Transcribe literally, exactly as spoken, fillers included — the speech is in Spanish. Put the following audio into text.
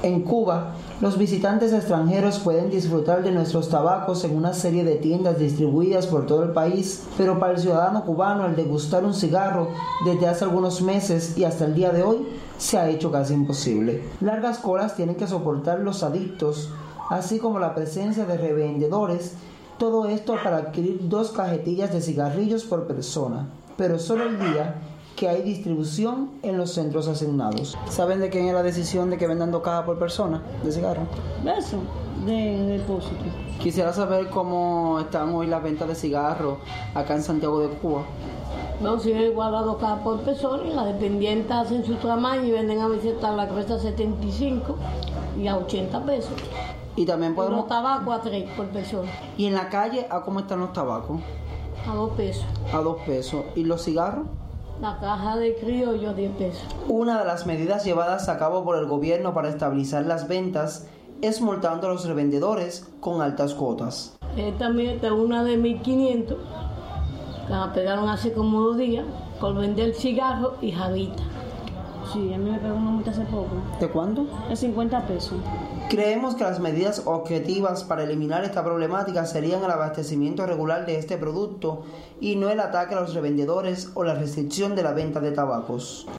En Cuba, los visitantes extranjeros pueden disfrutar de nuestros tabacos en una serie de tiendas distribuidas por todo el país, pero para el ciudadano cubano el degustar un cigarro desde hace algunos meses y hasta el día de hoy se ha hecho casi imposible. Largas colas tienen que soportar los adictos, así como la presencia de revendedores, todo esto para adquirir dos cajetillas de cigarrillos por persona, pero solo el día que hay distribución en los centros asignados. ¿Saben de quién es la decisión de que vendan dos cajas por persona de cigarro? Eso, de depósito. Quisiera saber cómo están hoy las ventas de cigarros acá en Santiago de Cuba. No, si es igual a dos cajas por persona y las dependientes hacen su tamaño y venden a veces a la que cuesta setenta y cinco y a ochenta pesos. Y también podemos... Y los tabacos a tres por persona. ¿Y en la calle a cómo están los tabacos? A dos pesos. A dos pesos. ¿Y los cigarros? La caja de criollo a diez pesos. Una de las medidas llevadas a cabo por el gobierno para estabilizar las ventas es multando a los revendedores con altas cuotas. Esta meta, una de mil quinientos, que la pegaron hace como dos días por vender cigarros y jabita. Sí, a mí me pegó una multa hace poco. ¿De cuánto? De cincuenta pesos. Creemos que las medidas objetivas para eliminar esta problemática serían el abastecimiento regular de este producto y no el ataque a los revendedores o la restricción de la venta de tabacos.